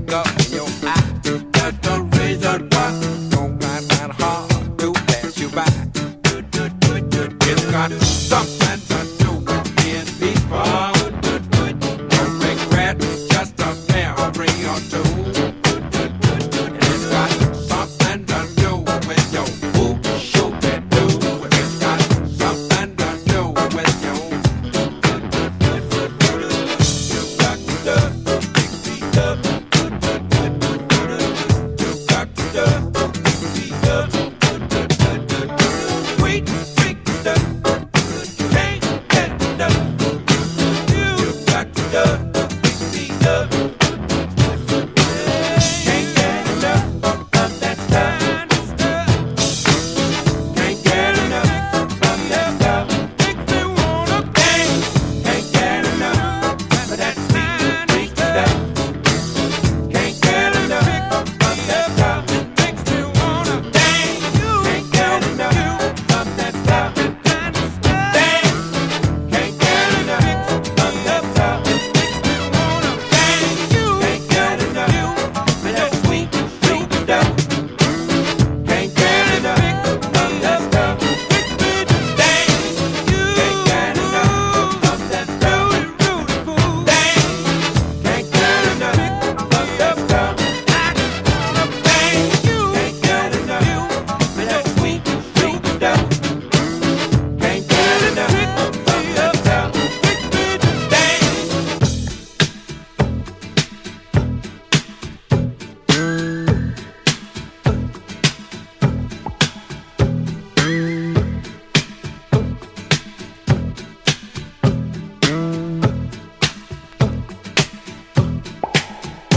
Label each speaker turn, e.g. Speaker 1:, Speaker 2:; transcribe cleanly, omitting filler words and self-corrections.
Speaker 1: twinkle in your eye. Just a reason why don't find that hard to pass you by. It's got something to do with being people. No regret, just a memory or two.